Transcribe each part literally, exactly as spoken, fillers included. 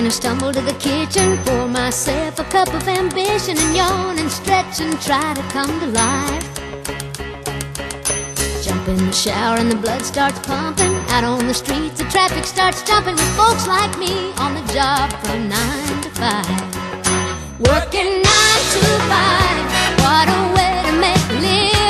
gonna stumble to the kitchen, pour myself a cup of ambition, and yawn and stretch and try to come to life. Jump in the shower and the blood starts pumping. Out on the streets the traffic starts jumping, with folks like me on the job from nine to five. Working nine to five, what a way to make a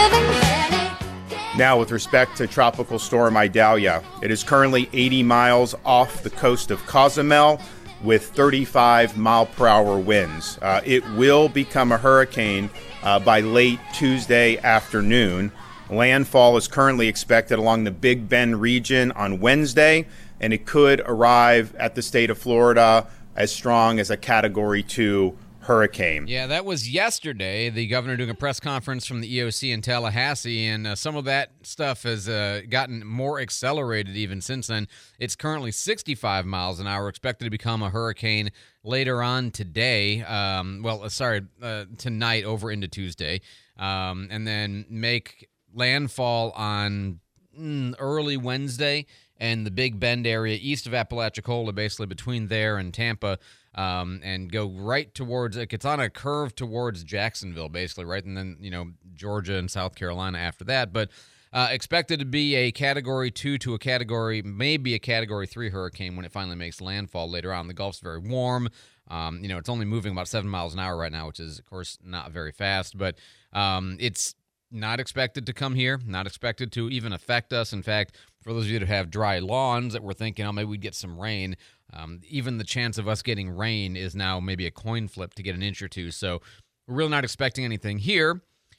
living. Now, with respect to Tropical Storm Idalia, it is currently eighty miles off the coast of Cozumel with thirty-five mile per hour winds. Uh, it will become a hurricane uh, by late Tuesday afternoon. Landfall is currently expected along the Big Bend region on Wednesday, and it could arrive at the state of Florida as strong as a Category two hurricane. Yeah, that was yesterday. The governor doing a press conference from the E O C in Tallahassee, and uh, some of that stuff has uh, gotten more accelerated even since then. It's currently sixty-five miles an hour, expected to become a hurricane later on today. Um, well, uh, sorry, uh, tonight over into Tuesday, um, and then make landfall on mm, early Wednesday, and the Big Bend area east of Apalachicola, basically between there and Tampa, um, and go right towards, like, it's on a curve towards Jacksonville, basically, right? And then, you know, Georgia and South Carolina after that. But uh, expected to be a Category two to a Category, maybe a Category three hurricane when it finally makes landfall later on. The Gulf's very warm. Um, you know, it's only moving about seven miles an hour right now, which is, of course, not very fast. But um, it's not expected to come here, not expected to even affect us. In fact, for those of you that have dry lawns that were thinking, oh, maybe we'd get some rain, um, even the chance of us getting rain is now maybe a coin flip to get an inch or two. So we're really not expecting anything here.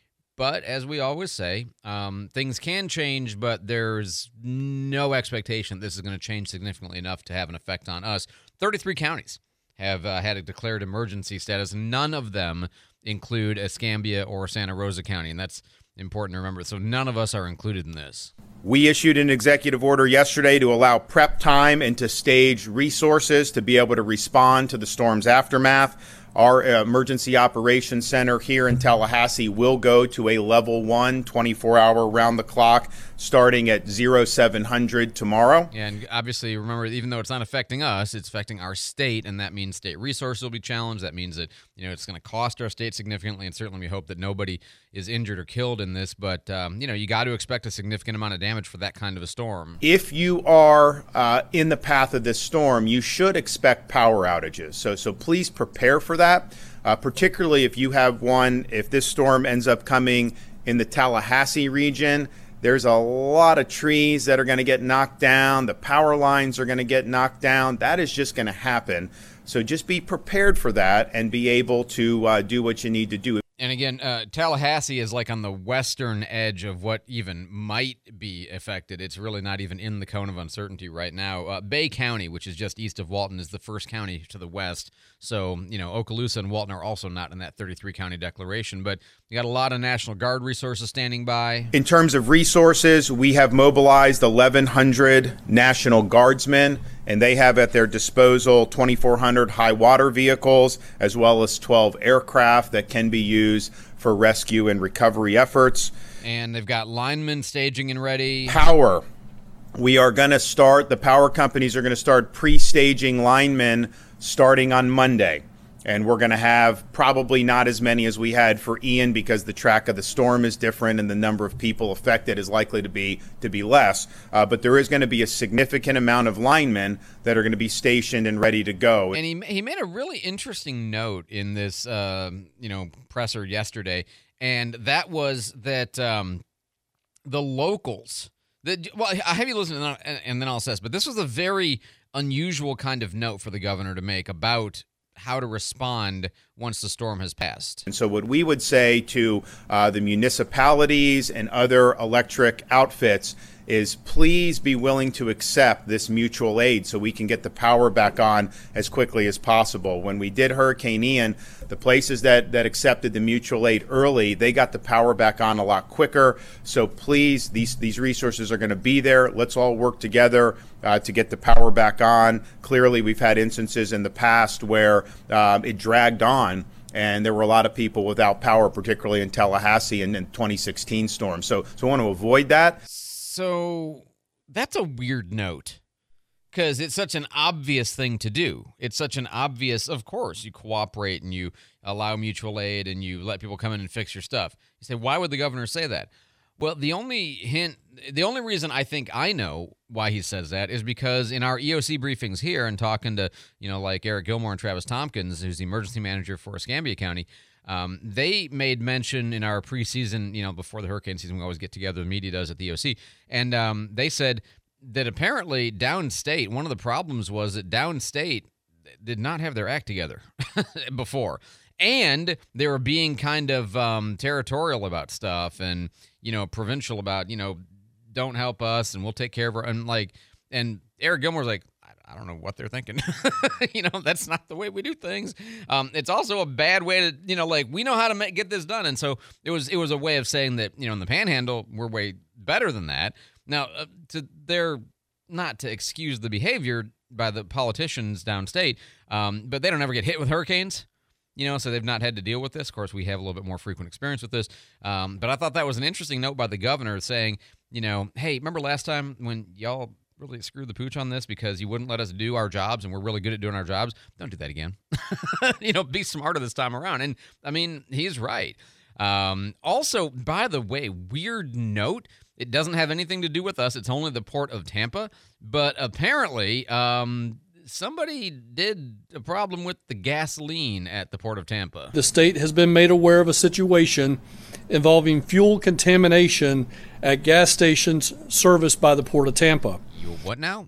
But as we always say, um, things can change, but there's no expectation this is going to change significantly enough to have an effect on us. thirty-three counties have uh, had a declared emergency status. None of them include Escambia or Santa Rosa County, and that's important to remember. So none of us are included in this. We issued an executive order yesterday to allow prep time and to stage resources to be able to respond to the storm's aftermath. Our uh, emergency operations center here in Tallahassee will go to a level one, twenty-four hour round the clock, starting at oh seven hundred tomorrow. And obviously, remember, even though it's not affecting us, it's affecting our state, and that means state resources will be challenged. That means that, you know, it's going to cost our state significantly, and certainly we hope that nobody is injured or killed in this. But, um, you know, you got to expect a significant amount of damage for that kind of a storm. If you are uh, in the path of this storm, you should expect power outages. So, so please prepare for that. That, uh, particularly if you have one, if this storm ends up coming in the Tallahassee region, there's a lot of trees that are going to get knocked down. The power lines are going to get knocked down. That is just going to happen. So just be prepared for that and be able to uh, do what you need to do. And again, uh, Tallahassee is like on the western edge of what even might be affected. It's really not even in the cone of uncertainty right now. Uh, Bay County, which is just east of Walton, is the first county to the west. So, you know, Okaloosa and Walton are also not in that thirty-three county declaration. But you got a lot of National Guard resources standing by. In terms of resources, we have mobilized eleven hundred National Guardsmen, and they have at their disposal twenty-four hundred high water vehicles, as well as twelve aircraft that can be used for rescue and recovery efforts. And they've got linemen staging and ready. Power. We are going to start, the power companies are going to start pre-staging linemen starting on Monday. And we're going to have probably not as many as we had for Ian because the track of the storm is different and the number of people affected is likely to be to be less. Uh, but there is going to be a significant amount of linemen that are going to be stationed and ready to go. And he he made a really interesting note in this uh, you know presser yesterday, and that was that um, the locals. The, well, I have you listen, and, and then I'll assess. But this was a very unusual kind of note for the governor to make about how to respond once the storm has passed. And so what we would say to uh, the municipalities and other electric outfits is please be willing to accept this mutual aid so we can get the power back on as quickly as possible. When we did Hurricane Ian, the places that, that accepted the mutual aid early, they got the power back on a lot quicker. So please, these, these resources are going to be there. Let's all work together uh, to get the power back on. Clearly, we've had instances in the past where um, it dragged on, and there were a lot of people without power, particularly in Tallahassee and in twenty sixteen storm. So, so I want to avoid that. So that's a weird note because it's such an obvious thing to do. It's such an obvious, of course, you cooperate and you allow mutual aid and you let people come in and fix your stuff. You say, why would the governor say that? Well, the only hint, the only reason I think I know why he says that is because in our E O C briefings here and talking to, you know, like Eric Gilmore and Travis Tompkins, who's the emergency manager for Escambia County, um, they made mention in our preseason, you know, before the hurricane season, we always get together, the media does at the E O C, and um, they said that apparently downstate, one of the problems was that downstate did not have their act together before. And they were being kind of um, territorial about stuff and, you know, provincial about, you know, don't help us and we'll take care of her. And like, and Eric Gilmore's like, I, I don't know what they're thinking. You know, that's not the way we do things. Um, it's also a bad way to, you know, like we know how to make, get this done. And so it was, it was a way of saying that, you know, in the Panhandle, we're way better than that. Now, uh, to their, not to excuse the behavior by the politicians downstate, um, but they don't ever get hit with hurricanes. You know, so they've not had to deal with this. Of course, we have a little bit more frequent experience with this. Um, but I thought that was an interesting note by the governor saying, you know, hey, remember last time when y'all really screwed the pooch on this because you wouldn't let us do our jobs and we're really good at doing our jobs? Don't do that again. You know, be smarter this time around. And, I mean, he's right. Um, also, by the way, weird note, it doesn't have anything to do with us. It's only the Port of Tampa. But apparently... Um, somebody did a problem with the gasoline at the Port of Tampa. The state has been made aware of a situation involving fuel contamination at gas stations serviced by the Port of Tampa. You what now?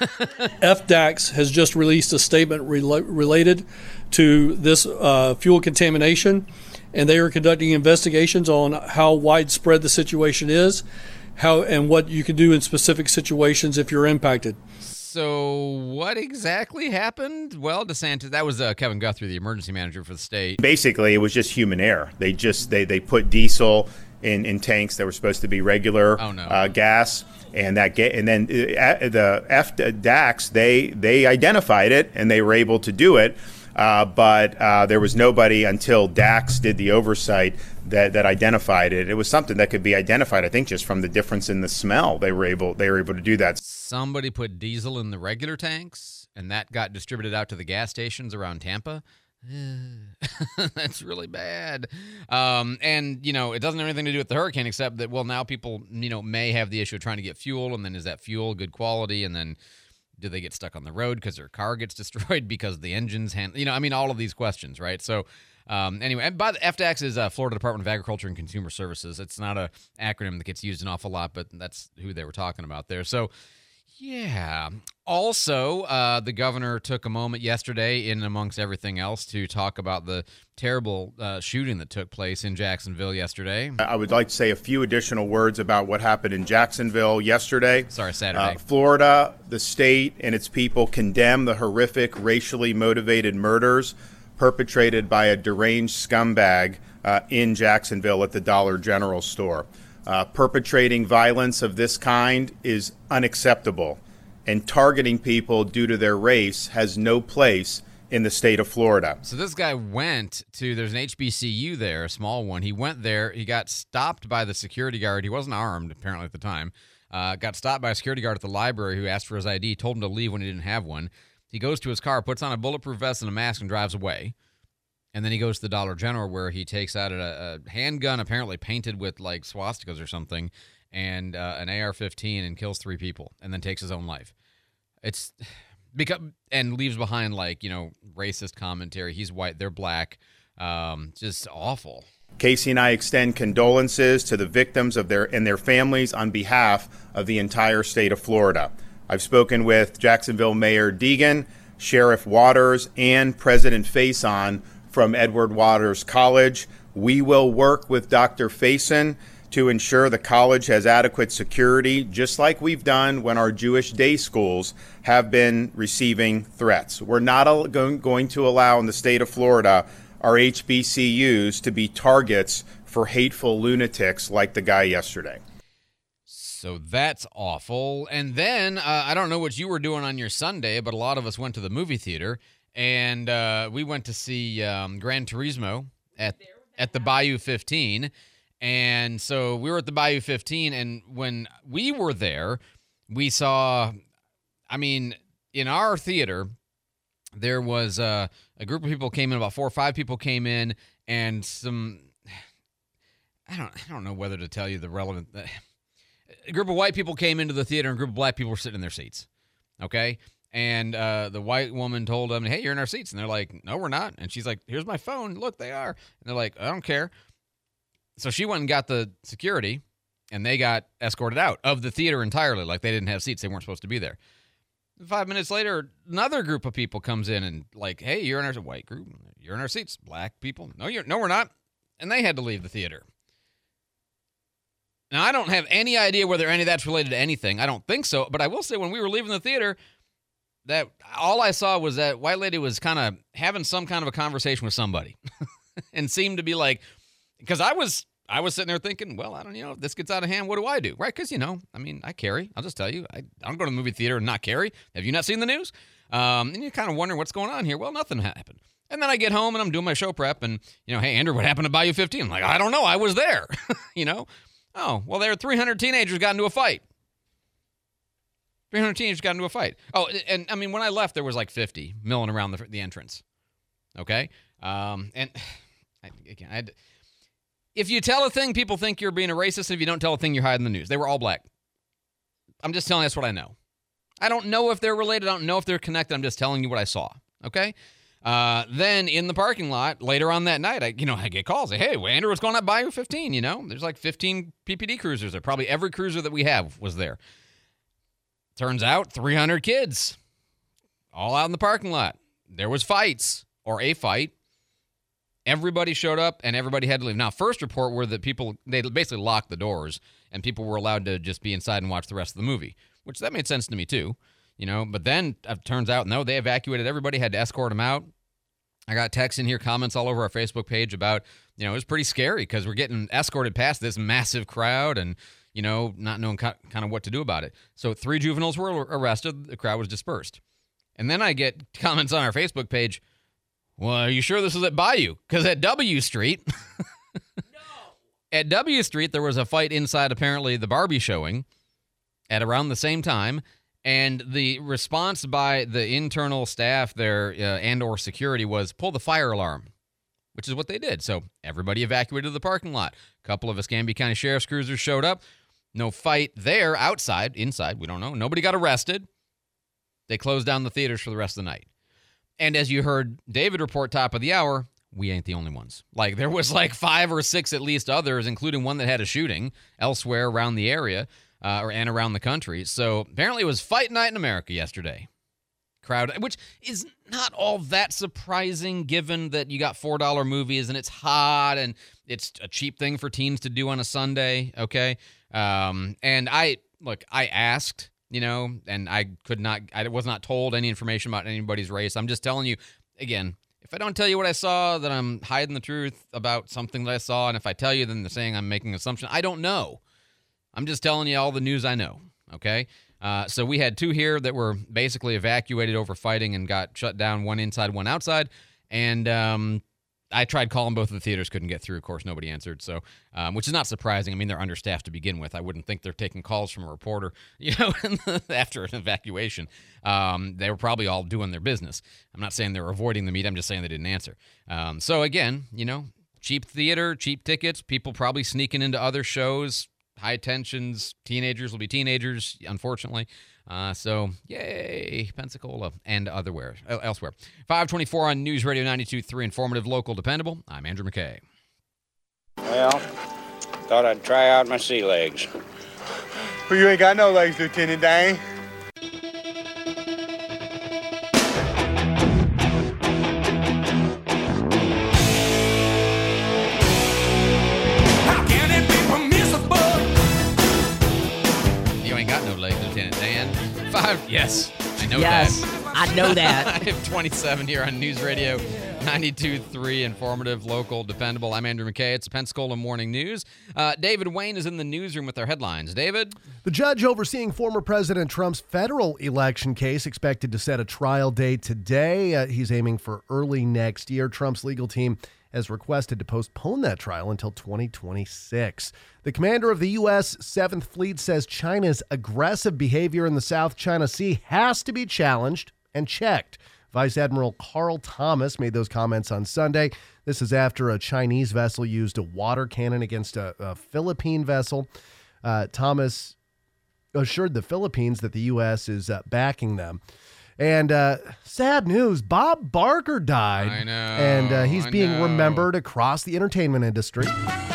F D A C S has just released a statement rela- related to this uh, fuel contamination, and they are conducting investigations on how widespread the situation is, how and what you can do in specific situations if you're impacted. So what exactly happened? Well, DeSantis, that was uh, Kevin Guthrie, the emergency manager for the state. Basically, it was just human error. They just they, they put diesel in, in tanks that were supposed to be regular oh, no. uh, gas, and that ga- and then uh, the F D A C S they they identified it and they were able to do it. Uh, but uh, there was nobody until D A C S did the oversight that, that identified it. It was something that could be identified, I think, just from the difference in the smell. They were able they were able to do that. Somebody put diesel in the regular tanks, and that got distributed out to the gas stations around Tampa. That's really bad. Um, and, you know, it doesn't have anything to do with the hurricane except that, well, now people, you know, may have the issue of trying to get fuel, and then is that fuel good quality, and then do they get stuck on the road because their car gets destroyed because the engine's hand, you know, I mean, all of these questions, right? So um, anyway, and by the F D A C S is uh, Florida Department of Agriculture and Consumer Services. It's not a acronym that gets used an awful lot, but that's who they were talking about there. So yeah. Also, uh, the governor took a moment yesterday, in amongst everything else, to talk about the terrible uh, shooting that took place in Jacksonville yesterday. I would like to say a few additional words about what happened in Jacksonville yesterday. Sorry, Saturday. Uh, Florida, the state, and its people condemn the horrific racially motivated murders perpetrated by a deranged scumbag uh, in Jacksonville at the Dollar General store. Uh, perpetrating violence of this kind is unacceptable, and targeting people due to their race has no place in the state of Florida. So this guy went to, there's an H B C U there, a small one. He went there. He got stopped by the security guard. He wasn't armed, apparently, at the time. Uh, got stopped by a security guard at the library who asked for his I D, told him to leave when he didn't have one. He goes to his car, puts on a bulletproof vest and a mask, and drives away. And then he goes to the Dollar General where he takes out a, a handgun apparently painted with like swastikas or something and uh, an A R fifteen and kills three people and then takes his own life. It's because and leaves behind like, you know, racist commentary. He's white, they're black. Um, just awful. Casey and I extend condolences to the victims of their and their families on behalf of the entire state of Florida. I've spoken with Jacksonville Mayor Deegan, Sheriff Waters, and President Faison from Edward Waters College. We will work with Doctor Faison to ensure the college has adequate security, just like we've done when our Jewish day schools have been receiving threats. We're not al- going, going to allow in the state of Florida our H B C Us to be targets for hateful lunatics like the guy yesterday. So that's awful. And then, uh, I don't know what you were doing on your Sunday, but a lot of us went to the movie theater. And uh, we went to see um, Gran Turismo at at the Bayou fifteen. And so we were at the Bayou fifteen, and when we were there, we saw, I mean, in our theater, there was uh, a group of people came in, about four or five people came in, and some, I don't, I don't know whether to tell you the relevant, uh, a group of white people came into the theater, and a group of black people were sitting in their seats, okay? And uh, the white woman told them, hey, you're in our seats. And they're like, no, we're not. And she's like, here's my phone. Look, they are. And they're like, I don't care. So she went and got the security, and they got escorted out of the theater entirely. Like, they didn't have seats. They weren't supposed to be there. Five minutes later, another group of people comes in and like, hey, you're in our white group. You're in our seats. Black people. No, you're no, we're not. And they had to leave the theater. Now, I don't have any idea whether any of that's related to anything. I don't think so. But I will say when we were leaving the theater, that all I saw was that white lady was kind of having some kind of a conversation with somebody and seemed to be like, because I was I was sitting there thinking, well, I don't you know, if this gets out of hand, what do I do? Right? Because, you know, I mean, I carry. I'll just tell you, I, I don't go to the movie theater and not carry. Have you not seen the news? Um, and you're kind of wondering what's going on here. Well, nothing happened. And then I get home and I'm doing my show prep and, you know, hey, Andrew, what happened to Bayou fifteen? I'm like, I don't know. I was there. you know? Oh, well, there were three hundred teenagers got into a fight. three hundred teenagers got into a fight. Oh, and I mean, when I left, there was like fifty milling around the, the entrance. Okay? Um, and I, again, I, if you tell a thing, people think you're being a racist. And if you don't tell a thing, you're hiding the news. They were all black. I'm just telling you that's what I know. I don't know if they're related. I don't know if they're connected. I'm just telling you what I saw. Okay? Uh, then in the parking lot, later on that night, I, you know, I get calls. Say, hey, Andrew, what's going on at Bayou fifteen? You know, there's like fifteen P P D cruisers there. Probably every cruiser that we have was there. Turns out three hundred kids all out in the parking lot. There was fights or a fight. Everybody showed up and everybody had to leave. Now, first report were that people, they basically locked the doors and people were allowed to just be inside and watch the rest of the movie, which that made sense to me too, you know, but then it turns out, no, they evacuated everybody, had to escort them out. I got texts in here, comments all over our Facebook page about, you know, it was pretty scary because we're getting escorted past this massive crowd and, you know, not knowing kind of what to do about it. So three juveniles were arrested. The crowd was dispersed. And then I get comments on our Facebook page, well, are you sure this is at Bayou? Because at W Street, no. At W Street, there was a fight inside, apparently, the Barbie showing at around the same time. And the response by the internal staff there uh, and or security was pull the fire alarm, which is what they did. So everybody evacuated the parking lot. A couple of Escambia County Sheriff's cruisers showed up. No fight there. Outside, inside, we don't know. Nobody got arrested. They closed down the theaters for the rest of the night. And as you heard David report top of the hour, we ain't the only ones. Like, there was like five or six at least others, including one that had a shooting elsewhere around the area uh, or and around the country. So apparently it was fight night in America yesterday. Crowd, which is not all that surprising given that you got four dollar movies and it's hot and it's a cheap thing for teens to do on a Sunday, okay? Um, and I, look, I asked, you know, and I could not, I was not told any information about anybody's race. I'm just telling you, again, if I don't tell you what I saw, then I'm hiding the truth about something that I saw. And if I tell you, then they're saying I'm making an assumption. I don't know. I'm just telling you all the news I know, okay? Uh, so we had two here that were basically evacuated over fighting and got shut down, one inside, one outside. And um, I tried calling both of the theaters, couldn't get through. Of course, nobody answered, so um, which is not surprising. I mean, they're understaffed to begin with. I wouldn't think they're taking calls from a reporter, you know, after an evacuation. Um, they were probably all doing their business. I'm not saying they were avoiding the meet. I'm just saying they didn't answer. Um, so, again, you know, cheap theater, cheap tickets, people probably sneaking into other shows, high tensions, teenagers will be teenagers, unfortunately. Uh, so, yay, Pensacola and otherwhere, elsewhere. five twenty-four on News Radio ninety-two point three, informative, local, dependable. I'm Andrew McKay. Well, thought I'd try out my sea legs. Well, you ain't got no legs, Lieutenant Dan. Five, yes, I know yes, that. Yes, I know that. five twenty-seven here on News Radio ninety-two point three, informative, local, dependable. I'm Andrew McKay. It's Pensacola Morning News. Uh, David Wayne is in the newsroom with our headlines. David? The judge overseeing former President Trump's federal election case expected to set a trial date today. Uh, he's aiming for early next year. Trump's legal team has requested to postpone that trial until twenty twenty-six. The commander of the U S seventh Fleet says China's aggressive behavior in the South China Sea has to be challenged and checked. Vice Admiral Carl Thomas made those comments on Sunday. This is after a Chinese vessel used a water cannon against a, a Philippine vessel. Uh, Thomas assured the Philippines that the U S is uh, backing them. And uh, sad news, Bob Barker died. I know. And uh, he's I being know. remembered across the entertainment industry.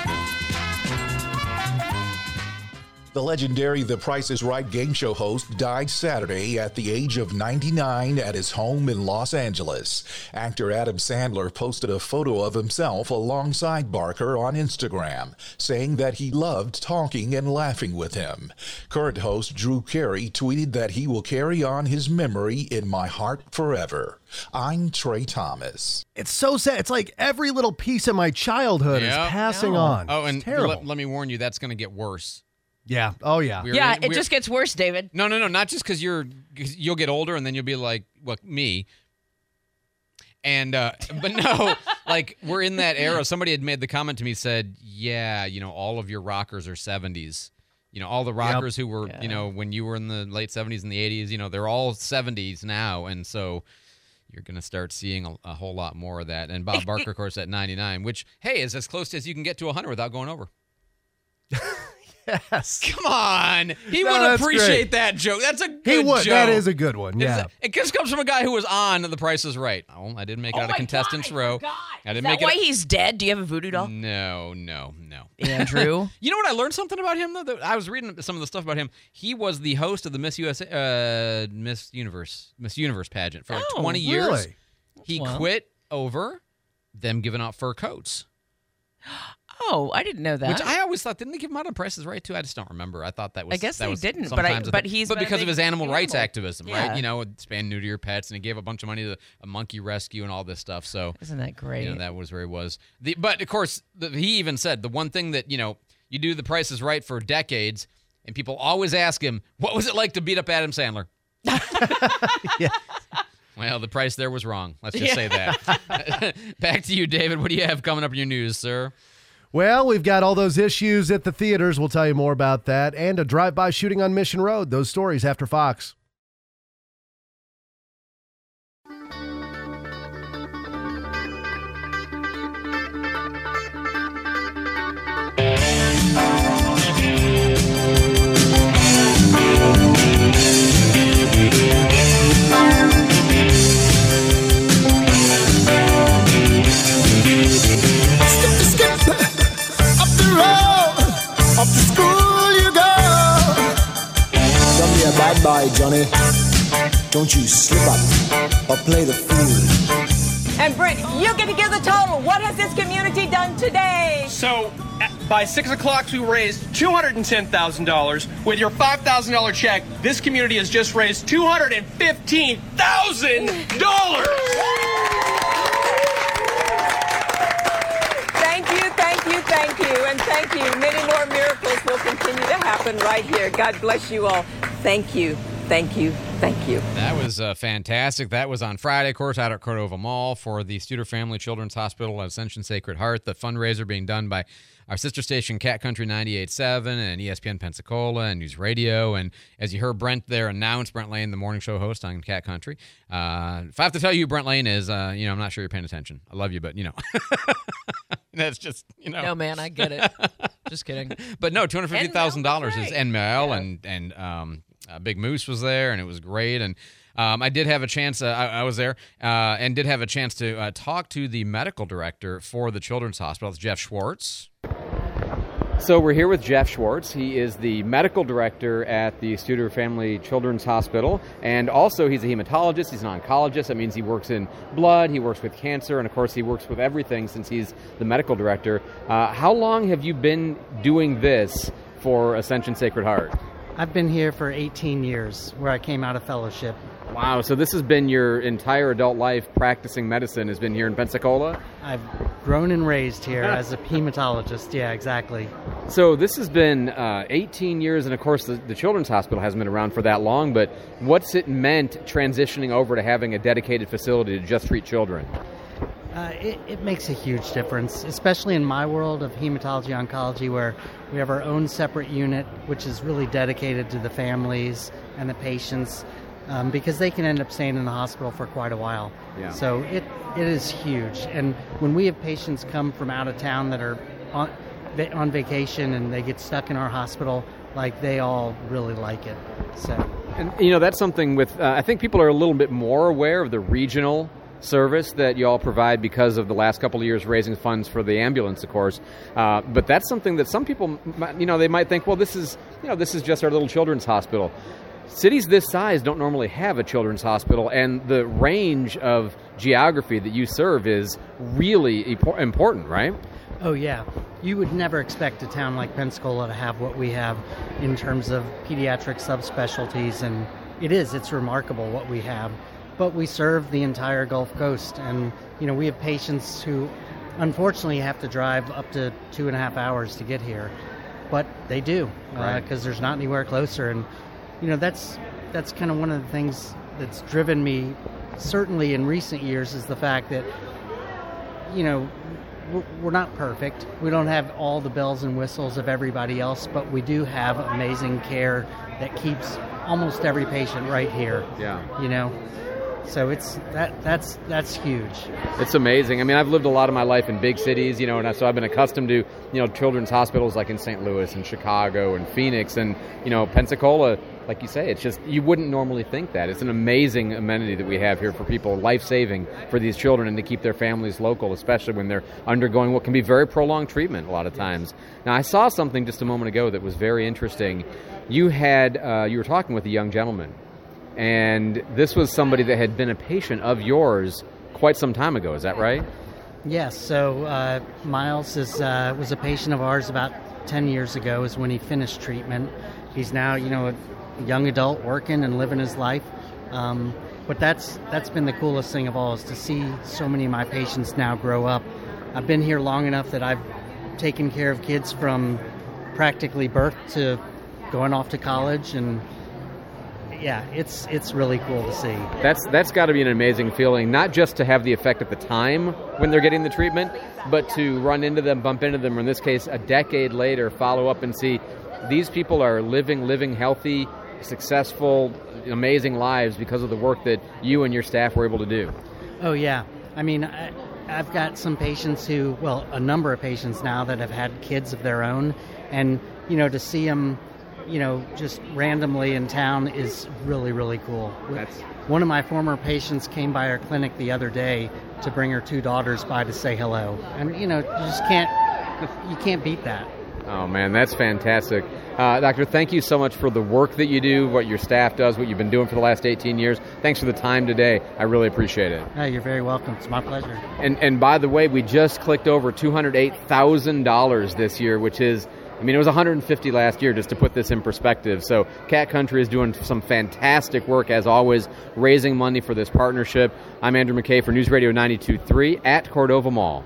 The legendary The Price is Right game show host died Saturday at the age of ninety-nine at his home in Los Angeles. Actor Adam Sandler posted a photo of himself alongside Barker on Instagram, saying that he loved talking and laughing with him. Current host Drew Carey tweeted that he will carry on his memory in my heart forever. I'm Trey Thomas. It's so sad. It's like every little piece of my childhood Yep. is passing No. on. Oh, It's and terrible. let, let me warn you, that's going to get worse. Yeah. Oh, yeah. We're Yeah, in- it we're- just gets worse, David. No, no, no, not just because you're, cause you'll get older and then you'll be like, well, me. And, uh, but no, like we're in that era. Somebody had made the comment to me, said, yeah, you know, all of your rockers are seventies. You know, all the rockers who were, Yeah. you know, when you were in the late seventies and the eighties, you know, they're all seventies now. And so you're going to start seeing a, a whole lot more of that. And Bob Barker, of course, at ninety-nine, which, hey, is as close as you can get to one hundred without going over. Yes. Come on. He No, would that's appreciate great. that joke. That's a good He would. joke. That is a good one. Yeah. It's- It just comes from a guy who was on The Price is Right. Oh, I didn't make it Oh out of my Contestants God, I Row. forgot. I Is didn't that make why it. he's dead? Do you have a voodoo doll? No, no, no. Andrew? You know what? I learned something about him though. That I was reading some of the stuff about him. He was the host of the Miss U S A, uh, Miss Universe, Miss Universe pageant for like Oh, twenty years. Really? He Well. quit over them giving out fur coats. Oh, I didn't know that. Which I always thought, didn't they give him out on Price is Right too? I just don't remember. I thought that was. I guess that they was didn't, but I- sometimes a but thing. he's but been a because of big his animal rights animal. activism, Yeah. right? You know, spaying neuter your pets, and he gave a bunch of money to a monkey rescue and all this stuff. So Isn't that great? you know, that was where he was. The, but of course, the, he even said the one thing that you know you do The Price is Right for decades, and people always ask him, "What was it like to beat up Adam Sandler?" Yeah. Well, the price there was wrong. Let's just say that. Back to you, David. What do you have coming up in your news, sir? Well, we've got all those issues at the theaters. We'll tell you more about that. And a drive-by shooting on Mission Road. Those stories after Fox. Bad boy, Johnny. Don't you slip up or play the fool. And Britt, you get to give the total. What has this community done today? So, at- by six o'clock, we raised two hundred ten thousand dollars. With your five thousand dollars check, this community has just raised two hundred fifteen thousand dollars. Thank you, thank you, thank you, and thank you. Many more miracles will continue to happen right here. God bless you all. Thank you, thank you, thank you. That was uh, fantastic. That was on Friday, of course, out at Cordova Mall for the Studer Family Children's Hospital at Ascension Sacred Heart. The fundraiser being done by our sister station, Cat Country ninety-eight point seven and E S P N Pensacola and News Radio. And as you heard Brent there announce, Brent Lane, the morning show host on Cat Country. Uh, if I have to tell you who Brent Lane is, uh, you know, I'm not sure you're paying attention. I love you, but, you know. That's just, you know. No, man, I get it. Just kidding. But no, two hundred fifty thousand dollars is, right. and Mel Yeah. and, and um, uh, Big Moose was there, and it was great. And um, I did have a chance, uh, I, I was there, uh, and did have a chance to uh, talk to the medical director for the Children's Hospital, it's Jeff Schwartz. So we're here with Jeff Schwartz. He is the medical director at the Studer Family Children's Hospital, and also he's a hematologist, he's an oncologist. That means he works in blood, he works with cancer, and of course he works with everything since he's the medical director. Uh, how long have you been doing this for Ascension Sacred Heart? I've been here for eighteen years, where I came out of fellowship. Wow, so this has been your entire adult life practicing medicine, has been here in Pensacola? I've grown and raised here as a hematologist. Yeah, exactly. So this has been uh, eighteen years, and of course the, the Children's Hospital hasn't been around for that long, but what's it meant transitioning over to having a dedicated facility to just treat children? Uh, it, it makes a huge difference, especially in my world of hematology oncology, where we have our own separate unit, which is really dedicated to the families and the patients, um, because they can end up staying in the hospital for quite a while. Yeah. So it it is huge. And when we have patients come from out of town that are on, on vacation and they get stuck in our hospital, like, they all really like it. So, and you know, that's something with, uh, I think people are a little bit more aware of the regional service that you all provide because of the last couple of years raising funds for the ambulance, of course. Uh, but that's something that some people, you know, they might think, well, this is, you know, this is just our little children's hospital. Cities this size don't normally have a children's hospital, and the range of geography that you serve is really important, right? Oh, yeah. You would never expect a town like Pensacola to have what we have in terms of pediatric subspecialties, and it is. It's remarkable what we have. But we serve the entire Gulf Coast, and, you know, we have patients who unfortunately have to drive up to two and a half hours to get here. But they do, because Right. uh, there's not anywhere closer. And, you know, that's that's kind of one of the things that's driven me, certainly in recent years, is the fact that, you know, we're not perfect. We don't have all the bells and whistles of everybody else, but we do have amazing care that keeps almost every patient right here. Yeah. You know? So it's that that's that's huge. It's amazing. I mean, I've lived a lot of my life in big cities, you know, and so I've been accustomed to, you know, children's hospitals like in Saint Louis and Chicago and Phoenix and, you know, Pensacola. Like you say, it's just, you wouldn't normally think that. It's an amazing amenity that we have here for people, life-saving for these children, and to keep their families local, especially when they're undergoing what can be very prolonged treatment a lot of times. Now, I saw something just a moment ago that was very interesting. You had, uh, you were talking with a young gentleman, and this was somebody that had been a patient of yours quite some time ago. Is that right? Yes. So uh, Miles is uh, was a patient of ours about ten years ago. Is when he finished treatment. He's now, you know, a young adult working and living his life. Um, but that's that's been the coolest thing of all, is to see so many of my patients now grow up. I've been here long enough that I've taken care of kids from practically birth to going off to college, and yeah, it's it's really cool to see. That's that's got to be an amazing feeling, not just to have the effect at the time when they're getting the treatment, but to run into them, bump into them, or in this case, a decade later, follow up and see these people are living, living healthy, successful, amazing lives because of the work that you and your staff were able to do. Oh, yeah. I mean, I, I've got some patients who, well, a number of patients now that have had kids of their own, and, you know, to see them, you know, just randomly in town is really, really cool. That's... One of my former patients came by our clinic the other day to bring her two daughters by to say hello. And, you know, you just can't, you can't beat that. Oh, man, that's fantastic. Uh, Doctor, thank you so much for the work that you do, what your staff does, what you've been doing for the last eighteen years. Thanks for the time today. I really appreciate it. Oh, you're very welcome. It's my pleasure. And and by the way, we just clicked over two hundred eight thousand dollars this year, which is, I mean, it was one hundred fifty last year, just to put this in perspective. So Cat Country is doing some fantastic work, as always, raising money for this partnership. I'm Andrew McKay for News Radio ninety-two point three at Cordova Mall.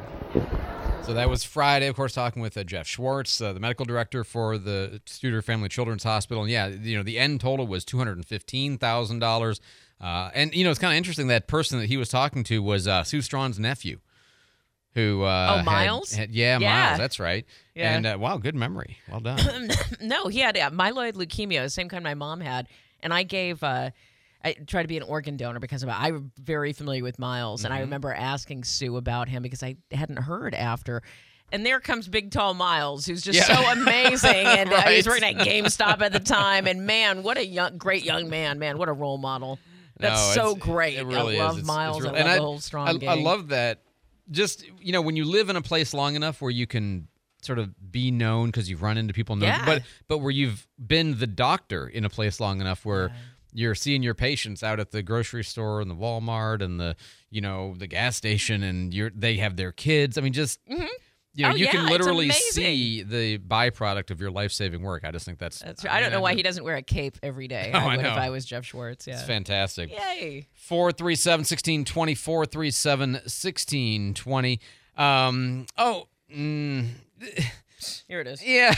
So that was Friday, of course, talking with uh, Jeff Schwartz, uh, the medical director for the Studer Family Children's Hospital. And yeah, you know, the end total was two hundred fifteen thousand dollars. Uh, and, you know, it's kind of interesting, that person that he was talking to was uh, Sue Strawn's nephew. Who, uh, oh, Miles? Had, had, yeah, yeah, Miles, that's right. Yeah. And, uh, wow, good memory. Well done. No, he had uh, myeloid leukemia, the same kind my mom had. And I gave... Uh, I tried to be an organ donor because of it. I'm very familiar with Miles, mm-hmm. and I remember asking Sue about him because I hadn't heard after. And there comes big, tall Miles, who's just yeah. so amazing. And right. uh, he was working at GameStop at the time. And, man, what a young, great young man. Man, what a role model. That's no, so great. It really I love is. It's, Miles. it's really, I love and the I, whole Strong I, gang. I love that. Just, you know, when you live in a place long enough where you can sort of be known because you've run into people, known, yeah. but but where you've been the doctor in a place long enough where yeah. you're seeing your patients out at the grocery store and the Walmart and the, you know, the gas station, and you're they have their kids. I mean, just, mm-hmm. you know, oh, you yeah, can literally it's see the byproduct of your life-saving work. I just think that's... That's right. I don't know why he doesn't wear a cape every day. Oh, I I would know. if I was Jeff Schwartz. Yeah. It's fantastic. Yay. four three seven, one six two zero, four three seven, one six two zero. Um, oh, mm, here it is. Yeah.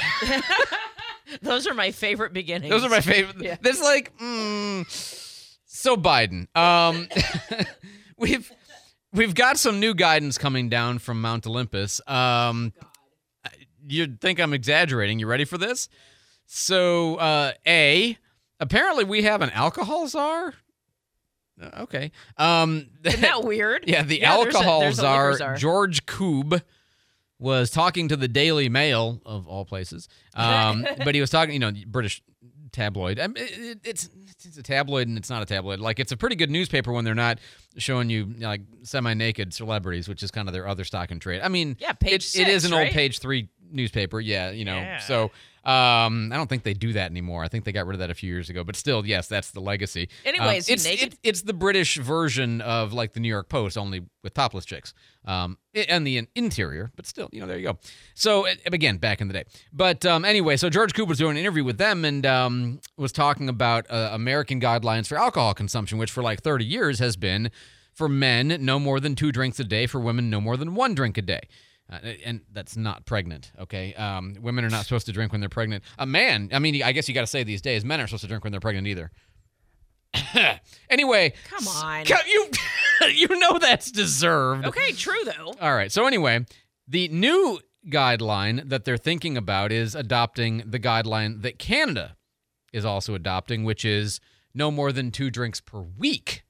Those are my favorite beginnings. Those are my favorite. Yeah. There's like, mm, so Biden. Um, we've we've got some new guidance coming down from Mount Olympus. Um, you'd think I'm exaggerating. You ready for this? So, uh, A, apparently we have an alcohol czar. Uh, okay. Um, Isn't that weird? Yeah, the Yeah, there's a- alcohol there's a czar, liquor czar. George Koob, was talking to the Daily Mail, of all places. Um, but he was talking, you know, British tabloid. I mean, it, it's it's a tabloid and it's not a tabloid. Like, it's a pretty good newspaper when they're not showing you, you know, like semi-naked celebrities, which is kind of their other stock and trade. I mean, Yeah, page it, six, it is an right? old page three newspaper. Yeah, you know. Yeah. So um, I don't think they do that anymore. I think they got rid of that a few years ago. But still, yes, that's the legacy. Anyways, um, you it's naked? it- it's the British version of like the New York Post, only with topless chicks. Um, i- and the in- interior, but still, you know, there you go. So uh, again, back in the day. But um, anyway, so George Cooper was doing an interview with them and um, was talking about uh, American guidelines for alcohol consumption, which for like thirty years has been for men no more than two drinks a day, for women no more than one drink a day. Uh, and that's not pregnant, okay? Um, women are not supposed to drink when they're pregnant. A man, I mean, I guess you got to say these days, men aren't supposed to drink when they're pregnant either. Anyway, Come on. co- you you know that's deserved. Okay, true though. All right. So anyway, the new guideline that they're thinking about is adopting the guideline that Canada is also adopting, which is no more than two drinks per week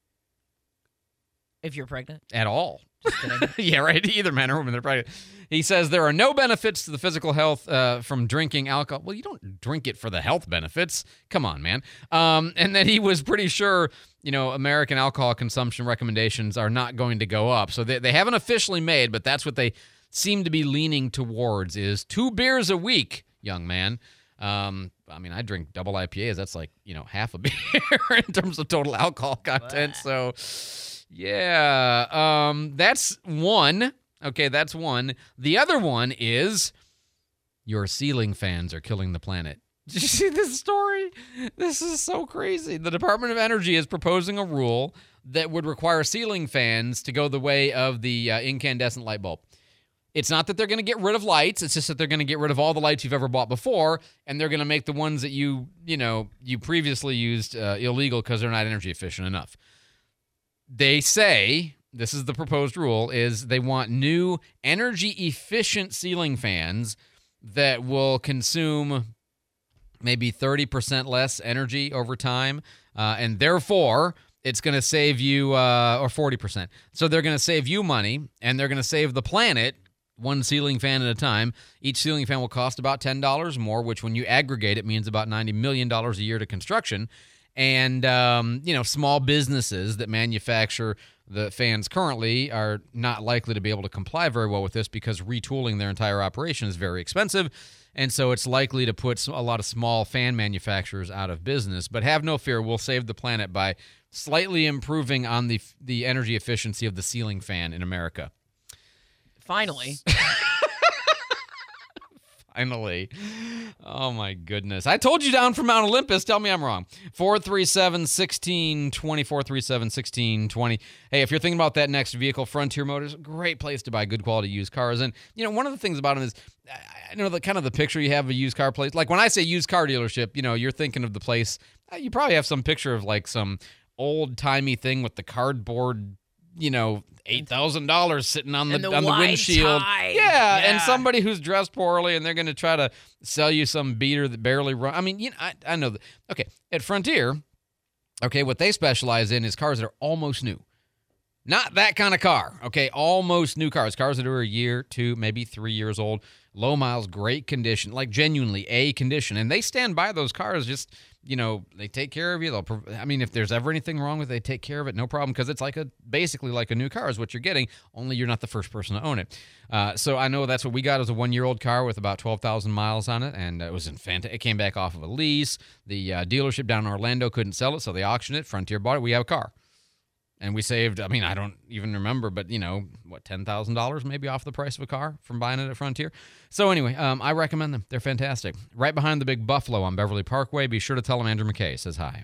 If you're pregnant. at all. Just kidding. Yeah, right. Either men or women, they're pregnant. He says there are no benefits to the physical health uh, from drinking alcohol. Well, you don't drink it for the health benefits. Come on, man. Um, and then he was pretty sure, you know, American alcohol consumption recommendations are not going to go up. So they, they haven't officially made, but that's what they seem to be leaning towards is two beers a week, young man. Um, I mean, I drink double I P As. That's like, you know, half a beer in terms of total alcohol content. So... Yeah, um, that's one. Okay, that's one. The other one is your ceiling fans are killing the planet. Did you see this story? This is so crazy. The Department of Energy is proposing a rule that would require ceiling fans to go the way of the uh, incandescent light bulb. It's not that they're going to get rid of lights. It's just that they're going to get rid of all the lights you've ever bought before, and they're going to make the ones that you, you know, you previously used uh, illegal because they're not energy efficient enough. They say, this is the proposed rule, is they want new energy-efficient ceiling fans that will consume maybe thirty percent less energy over time, uh, and therefore it's going to save you, uh, or forty percent. So they're going to save you money, and they're going to save the planet one ceiling fan at a time. Each ceiling fan will cost about ten dollars more, which when you aggregate it means about ninety million dollars a year to construction. And, um, you know, small businesses that manufacture the fans currently are not likely to be able to comply very well with this because retooling their entire operation is very expensive. And so it's likely to put a lot of small fan manufacturers out of business. But have no fear, we'll save the planet by slightly improving on the the energy efficiency of the ceiling fan in America. Finally. Finally. Oh, my goodness. I told you down from Mount Olympus. Tell me I'm wrong. four three seven, one six two zero, four three seven, one six two zero. Hey, if you're thinking about that next vehicle, Frontier Motors, great place to buy good quality used cars. And, you know, one of the things about them is, I know the kind of the picture you have of a used car place. Like when I say used car dealership, you know, you're thinking of the place. You probably have some picture of like some old-timey thing with the cardboard, you know, eight thousand dollars sitting on the, And the on the wide windshield. tie. Yeah, and Yeah. somebody who's dressed poorly, and they're going to try to sell you some beater that barely run. I mean, you know, I, I know that. Okay, at Frontier, okay, what they specialize in is cars that are almost new. Not that kind of car, okay? Almost new cars. Cars that are a year, two, maybe three years old. Low miles, great condition, like genuinely A condition. And they stand by those cars just, you know, they take care of you. They'll, prov- I mean, if there's ever anything wrong with it, they take care of it, no problem, because it's like a, basically like a new car is what you're getting, only you're not the first person to own it. Uh, so I know that's what we got as a one-year-old car with about twelve thousand miles on it, and it was in fantastic. It came back off of a lease. The uh, dealership down in Orlando couldn't sell it, so they auctioned it. Frontier bought it. We have a car. And we saved, I mean, I don't even remember, but, you know, what, ten thousand dollars maybe off the price of a car from buying it at Frontier. So anyway, um, I recommend them. They're fantastic. Right behind the big Buffalo on Beverly Parkway. Be sure to tell them Andrew McKay says hi.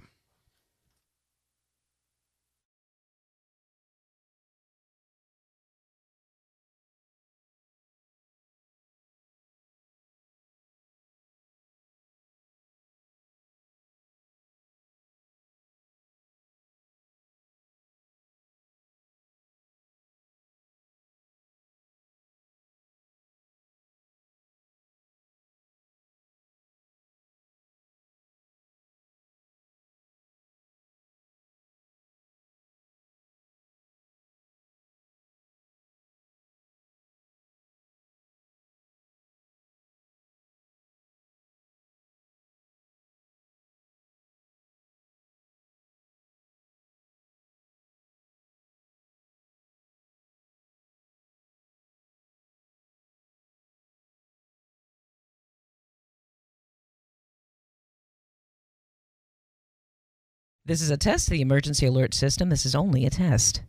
This is a test of the emergency alert system. This is only a test.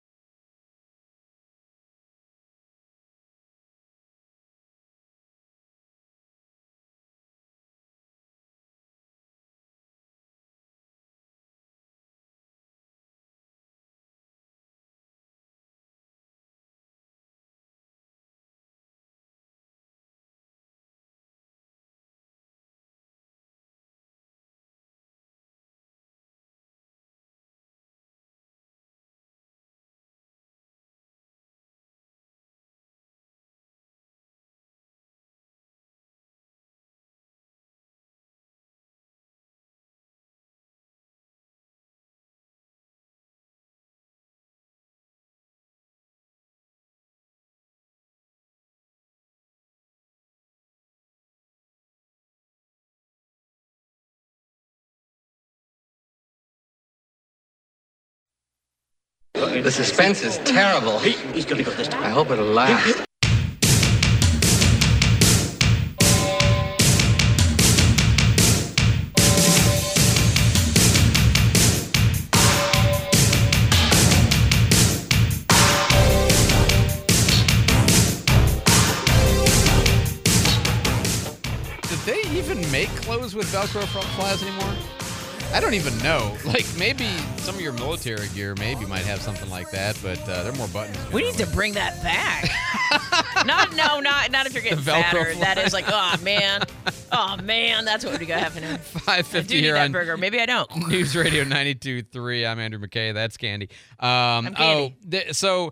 The suspense is terrible. He, he's gonna go this time. I hope it'll last. Did they even make clothes with Velcro front flies anymore? I don't even know. Like, maybe some of your military gear maybe might have something like that, but uh, there are more buttons. We need to bring that back. not, no, not not if you're getting The Velcro fatter. fly. That is like, oh, man. Oh, man, that's what we got happening. five fifty I do need here that on burger. Maybe I don't. News Radio ninety-two point three. I'm Andrew McKay. That's Candy. Um, I'm Candy. Oh, th- so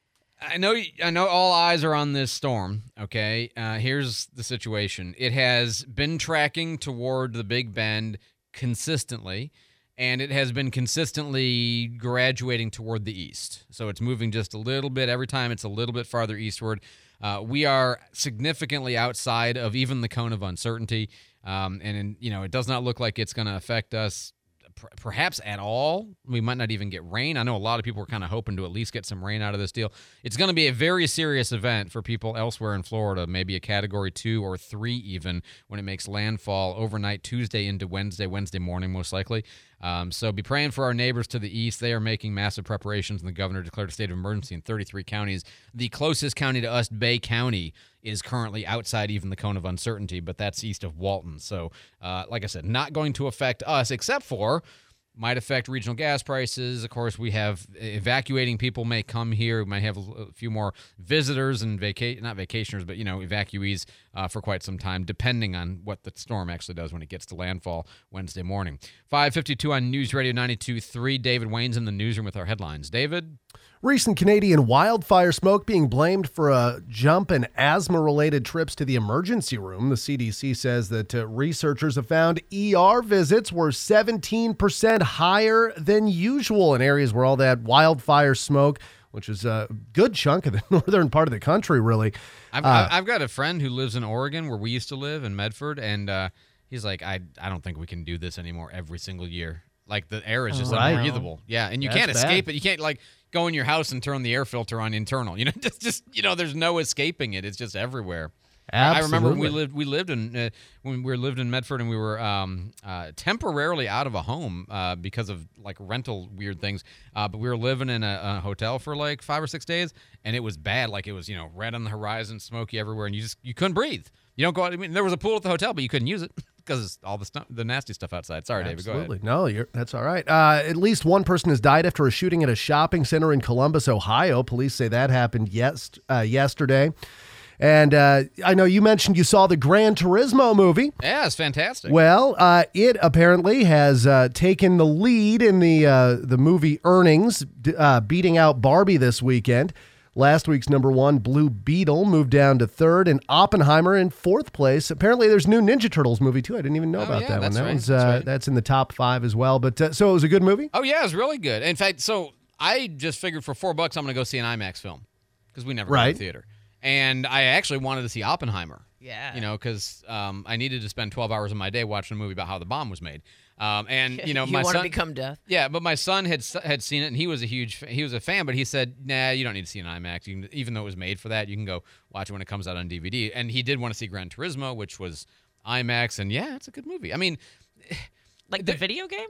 I know I know all eyes are on this storm, okay? Uh, here's the situation. It has been tracking toward the Big Bend consistently, and it has been consistently graduating toward the east. So it's moving just a little bit. Every time it's a little bit farther eastward. Uh, we are significantly outside of even the cone of uncertainty, um, and, you know, it does not look like it's going to affect us per- perhaps at all. We might not even get rain. I know a lot of people were kind of hoping to at least get some rain out of this deal. It's going to be a very serious event for people elsewhere in Florida, maybe a category two or three even, when it makes landfall overnight Tuesday into Wednesday, Wednesday morning most likely. Um, so be praying for our neighbors to the east. They are making massive preparations, and the governor declared a state of emergency in thirty-three counties. The closest county to us, Bay County, is currently outside even the cone of uncertainty, but that's east of Walton. So, uh, like I said, not going to affect us, except for might affect regional gas prices. Of course, we have evacuating people may come here. We might have a few more visitors and vaca- not vacationers, but, you know, evacuees uh, for quite some time, depending on what the storm actually does when it gets to landfall Wednesday morning. five fifty-two on News Radio ninety-two point three. David Wayne's in the newsroom with our headlines. David? Recent Canadian wildfire smoke being blamed for a jump in asthma-related trips to the emergency room. The C D C says that uh, researchers have found E R visits were seventeen percent higher than usual in areas where all that wildfire smoke, which is a good chunk of the northern part of the country, really. I've, Uh, I've got a friend who lives in Oregon where we used to live in Medford, and uh, he's like, I, I don't think we can do this anymore every single year. Like, the air is just Right. unbreathable. Yeah, and you That's can't bad. escape it. You can't, like, go in your house and turn the air filter on internal. You know, just, just you know, there's no escaping it. It's just everywhere. I remember when we Absolutely. lived we lived in uh, when we were lived in Medford, and we were um, uh, temporarily out of a home uh, because of like rental weird things. Uh, but we were living in a, a hotel for like five or six days, and it was bad. Like, it was, you know, red on the horizon, smoky everywhere, and you just you couldn't breathe. You don't go out. I mean, there was a pool at the hotel, but you couldn't use it because all the stuff, the nasty stuff outside. Sorry, David. Go ahead. Absolutely. No, you're, that's all right. Uh, at least one person has died after a shooting at a shopping center in Columbus, Ohio. Police say that happened yes, uh, yesterday. And uh, I know you mentioned you saw the Gran Turismo movie. Yeah, it's fantastic. Well, uh, it apparently has uh, taken the lead in the uh, the movie earnings, d- uh, beating out Barbie this weekend. Last week's number one, Blue Beetle, moved down to third, and Oppenheimer in fourth place. Apparently, there's a new Ninja Turtles movie too. I didn't even know Oh, about yeah, that one. that's That right, was that's uh, right. that's in the top five as well. But uh, so it was a good movie. Oh yeah, it was really good. In fact, so I just figured for four bucks I'm going to go see an IMAX film because we never go Right. to the theater, and I actually wanted to see Oppenheimer. Yeah. You know, because um, I needed to spend twelve hours of my day watching a movie about how the bomb was made. Um, and you know, You my wanna son become death? Yeah, but my son had had seen it, and he was a huge fa- he was a fan. But he said, "Nah, you don't need to see an IMAX. You can, even though it was made for that, you can go watch it when it comes out on D V D." And he did want to see Gran Turismo, which was IMAX, and yeah, it's a good movie. I mean, Like the video game?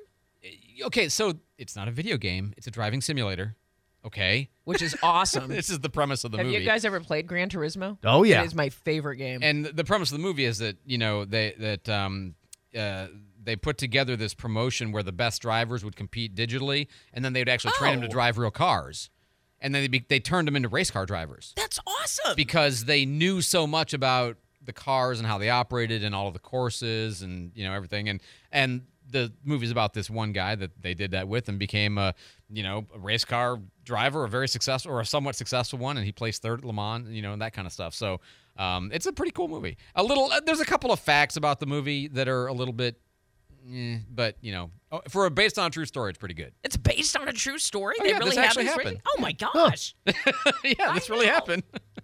okay, so it's not a video game; it's a driving simulator. Okay, which is awesome. This is the premise of the Have movie. you guys ever played Gran Turismo? Oh yeah, it is my favorite game. And the premise of the movie is that you know they that um, uh, they put together this promotion where the best drivers would compete digitally, and then they would actually train them to Oh. drive real cars, and then they be, they turned them into race car drivers. That's awesome. Because they knew so much about the cars and how they operated and all of the courses and you know everything, and and the movie's about this one guy that they did that with and became a you know a race car driver, a very successful or a somewhat successful one, and he placed third at Le Mans, you know, and that kind of stuff. So um, it's a pretty cool movie. A little, there's a couple of facts about the movie that are a little bit, eh, but you know, for a based on a true story, it's pretty good. It's based on a true story. Oh, they yeah, really this have actually these happened. racing- Oh my gosh! Yeah, this really happened.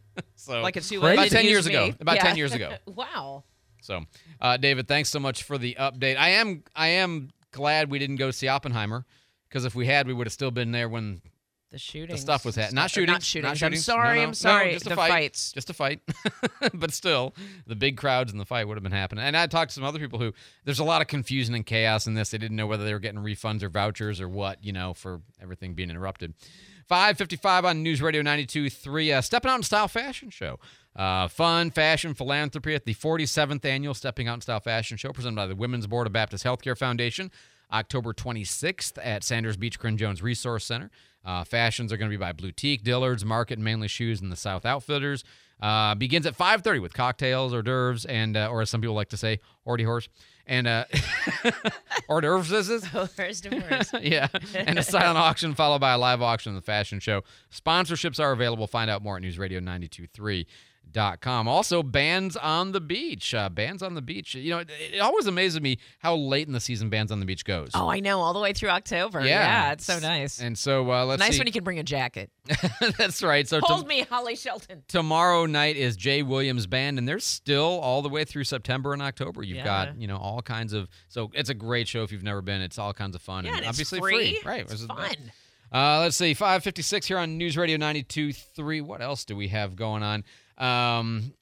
So Like it's too about late to ten use years me. ago. About Yeah. ten years ago. Wow. So, uh, David, thanks so much for the update. I am I am glad we didn't go see Oppenheimer, because if we had, we would have still been there when The shooting. the stuff was happening. Not Stuff- or shooting. not shootings. I'm shootings. sorry, No, no. I'm sorry. No, just a The fight. fights. Just a fight. But still, the big crowds and the fight would have been happening. And I talked to some other people who there's a lot of confusion and chaos in this. They didn't know whether they were getting refunds or vouchers or what, you know, for everything being interrupted. five fifty-five on News Radio ninety-two point three. Uh, Stepping Out in Style Fashion Show. Uh, fun, fashion, philanthropy at the forty-seventh Annual Stepping Out in Style Fashion Show, presented by the Women's Board of Baptist Healthcare Foundation, October twenty-sixth at Sanders Beach Corinne Jones Resource Center. Uh, fashions are going to be by Blutique, Dillard's, Market, and Manly Shoes, and the South Outfitters. Uh, begins at five thirty with cocktails, hors d'oeuvres, and, uh, or as some people like to say, horty horse. And, uh, hors d'oeuvres is this? Hors d'oeuvres. Yeah, and a silent auction followed by a live auction in the fashion show. Sponsorships are available. Find out more at news radio ninety-two point three dot com. Also, Bands on the Beach. Uh, Bands on the Beach. You know, it, it always amazes me how late in the season Bands on the Beach goes. Oh, I know, all the way through October. Yeah. Yeah, it's so nice. And so uh, let's nice see. when you can bring a jacket. That's right. So Hold to- me, Holly Shelton. tomorrow night is Jay Williams Band, and they're still all the way through September and October. You've Yeah. got, you know, all kinds of, so it's a great show if you've never been. It's all kinds of fun. Yeah, and and it's obviously free. Right. It's This is- fun. Uh, let's see, five fifty-six here on News Radio ninety-two point three. What else do we have going on? Um,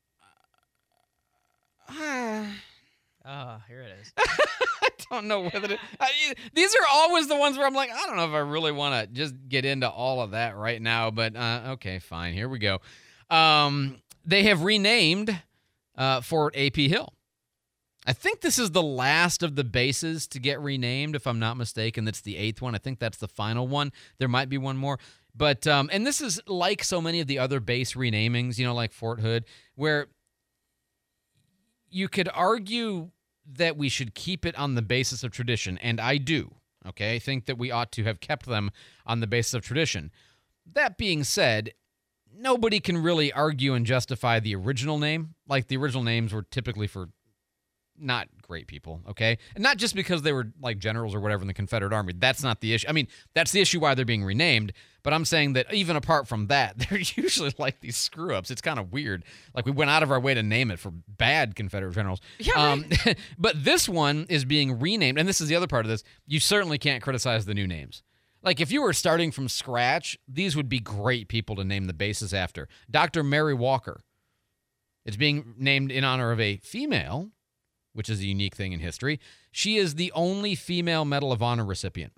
Oh, here it is. I don't know whether to, I, these are always the ones where I'm like, I don't know if I really want to just get into all of that right now, but uh, okay, fine. Here we go. Um, they have renamed uh, Fort A P Hill. I think this is the last of the bases to get renamed, if I'm not mistaken. That's the eighth one. I think that's the final one. There might be one more. But, um, and this is like so many of the other base renamings, you know, like Fort Hood, where you could argue that we should keep it on the basis of tradition, and I do. Okay, I think that we ought to have kept them on the basis of tradition. That being said, nobody can really argue and justify the original name. Like, the original names were typically for not great people, okay? And not just because they were like generals or whatever in the Confederate Army. That's not the issue. I mean, that's the issue why they're being renamed, but I'm saying that even apart from that, they're usually like these screw-ups. It's kind of weird. Like, we went out of our way to name it for bad Confederate generals. Yeah, um, but this one is being renamed, and this is the other part of this. You certainly can't criticize the new names. Like, if you were starting from scratch, these would be great people to name the bases after. Doctor Mary Walker. It's being named in honor of a female, which is a unique thing in history. She is the only female Medal of Honor recipient.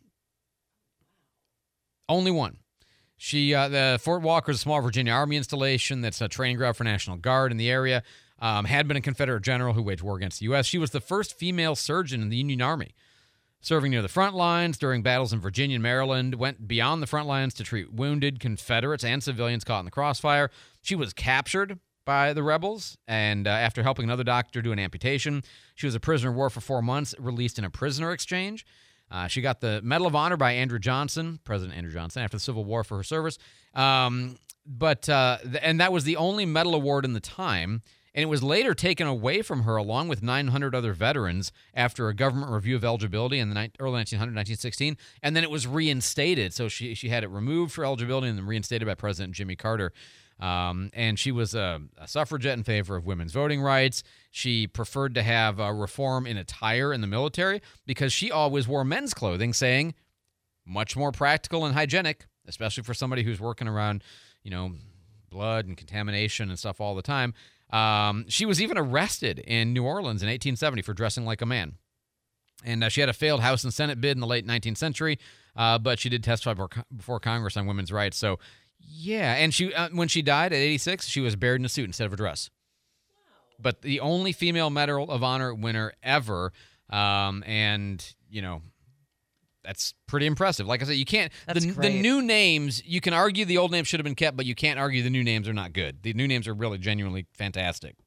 Only one. She, uh, the Fort Walker is a small Virginia Army installation that's a training ground for National Guard in the area. Um, had been a Confederate general who waged war against the U S She was the first female surgeon in the Union Army, serving near the front lines during battles in Virginia and Maryland, went beyond the front lines to treat wounded Confederates and civilians caught in the crossfire. She was captured by the rebels, and uh, after helping another doctor do an amputation, she was a prisoner of war for four months, released in a prisoner exchange. Uh, she got the Medal of Honor by Andrew Johnson, President Andrew Johnson, after the Civil War for her service. Um, but uh, th- and that was the only medal award in the time, and it was later taken away from her along with nine hundred other veterans after a government review of eligibility in the ni- early nineteen hundreds, nineteen sixteen, and then it was reinstated. So she she had it removed for eligibility and then reinstated by President Jimmy Carter. Um, and she was a, a suffragette in favor of women's voting rights. She preferred to have a reform in attire in the military because she always wore men's clothing, saying much more practical and hygienic, especially for somebody who's working around, you know, blood and contamination and stuff all the time. Um, she was even arrested in New Orleans in eighteen seventy for dressing like a man. And uh, she had a failed House and Senate bid in the late nineteenth century, uh, but she did testify before, before Congress on women's rights. So, yeah. And she uh, when she died at eighty-six, she was buried in a suit instead of a dress. Wow. But the only female Medal of Honor winner ever. Um, and, you know, that's pretty impressive. Like I said, you can't the, the new names, you can argue the old names should have been kept, but you can't argue the new names are not good. The new names are really genuinely fantastic.